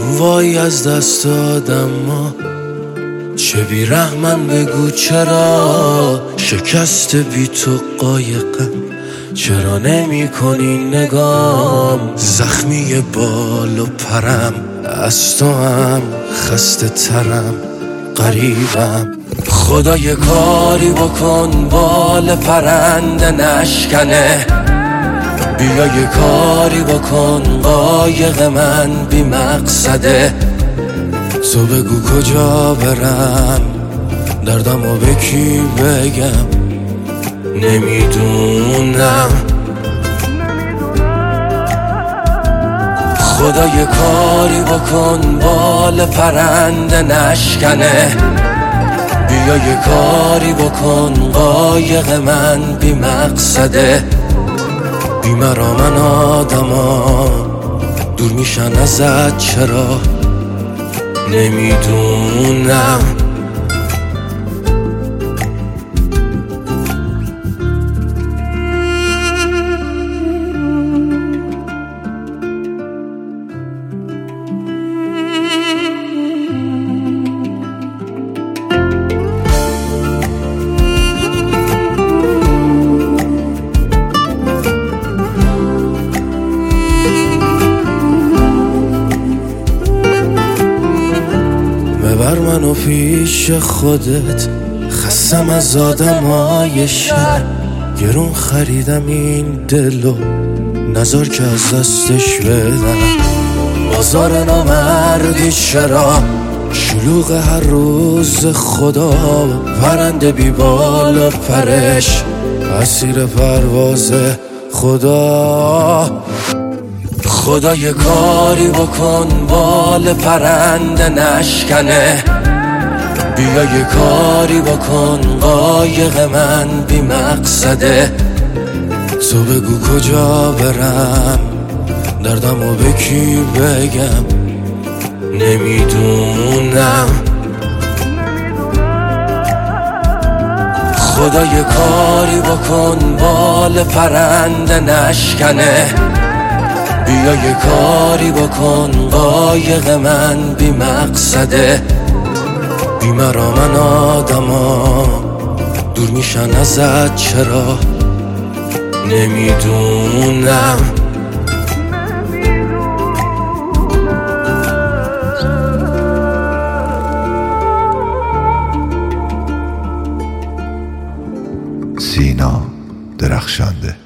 وای از دست دادم ما چه بیرحمن بگو چرا شکست بی تو قایقم، چرا نمی کنی نگام زخمی بال و پرم، از تو هم خسته ترم غریبم. خدا یه کاری بکن بال پرنده نشکنه، بیا یه کاری بکن قایق من بی مقصده. تو بگو کجا برم دردمو به کی بگم، نمیدونم. خدا یه کاری بکن بال پرنده نشکنه، بیا یه کاری بکن قایق من بی مقصده. بی مرا من آدما دور میشن ازت چرا، نمیدونم. ببر منو پیش خودت، خستم از آدمای شهر، گرون خریدم این دلو نذار که از دستش بدم. بازار نامردی چرا شلوغ هر روز خدا، پرنده بی بال و پرش اسیر پرواز خدا. خدا یه کاری بکن بال پرنده نشکنه، بیا یه کاری بکن قایق من بی مقصده. تو بگو کجا برم دردمو به کی بگم، نمیدونم. خدا یه کاری بکن بال پرنده نشکنه، بیا یه کاری بکن قایق من بی مقصده. بی مرا من آدما دور میشن ازت چرا، نمیدونم. سینا درخشنده.